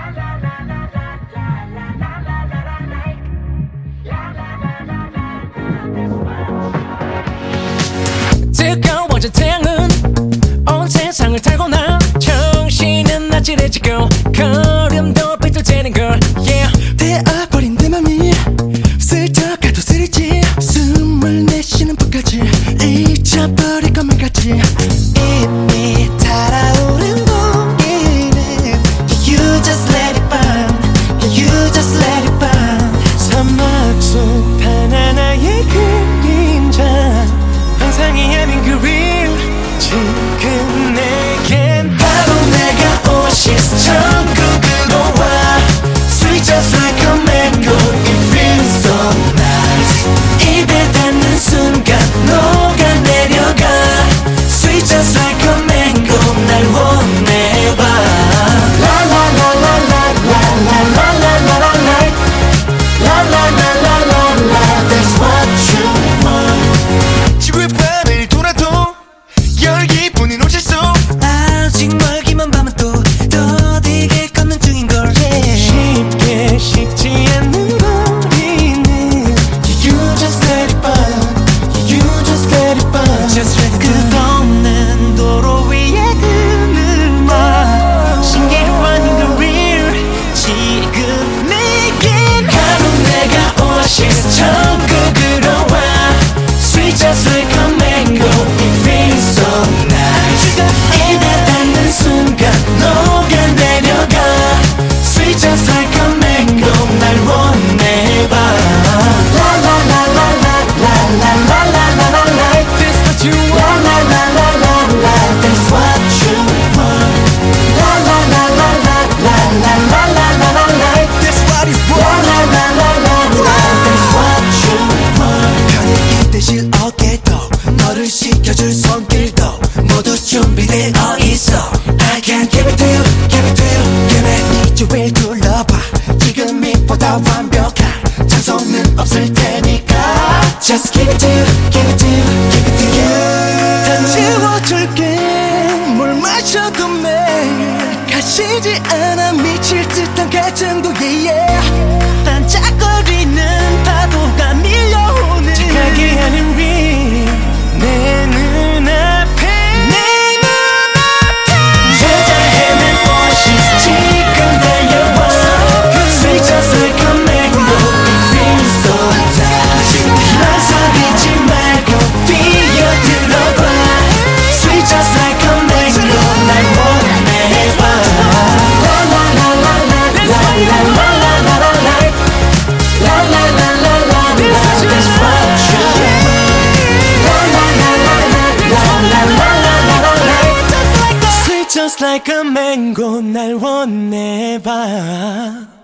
뜨거워진 태양은 온 세상을 달고나 정신은 아찔해지고 걸음도 삐뚤대는 걸 yeah. 되어버린 내 맘이 슬쩍가도 쓰리지 숨을 내쉬는 것까지 잊어버릴 것만 같지 이미 달아오른 공기는 You just let it burn You just let it burn 사막 속 바나나의 그림자 환상이 아닌 그 real 지금 내겐 바로 내가 오아시스 천국으로 와 Sweet just like a mango It feels so nice 입에 닿는 순간 녹아내려가 Sweet just like a mango 날 원해봐 La la la la la la la la la la la la La la la la la la That's what you want 지구의 반을 돌아도 열기뿐인 옷을 속 아직 멀기만 밤은 또 더디게 걷는 중인걸 쉽게 식지 않는 거리는 You just let it burn You just let it burn Just let it burn. 끝없는 도로 위에 그늘만 신기루 아닌 그 real 지금 내겐 바로 내가 오아시스 천국으로 와 Sweet just like a mango It feels so nice 입에 닿는 순간 녹아내려가 Sweet just like a mango 날 원해봐 La la la la la la la la la la la la That's what you La want la la la la la That's what you want La la la la la la la la la la la la That's what it's for La la la la la la That's what you want 편히 대실 어깨도 너를 시켜줄 손길도 모두 준비되어 있어 I can give it to you Give it to you Give it 이주일 둘러봐 지금 이보다 완벽한 장소는 없을 테니까 Just give it to you Give it to you Give it to you 다 채워줄게 물 마셔도 매일 가시지 않아 미칠 듯한 갈증도 yeah 반짝거리는 파도가 밀려오는 착하게 하는 real 내 눈앞에 찾아 헤맨 오아시스 지금 달려와 Sweet just like a mango It feels so nice 망설이지 말고 뛰어들어봐 Sweet just like a mango 날 원해봐 La la la la la la la la la la la la La la la la la la That's what you want La la la la la la la la la la la Sweet just like a mango 날 원해봐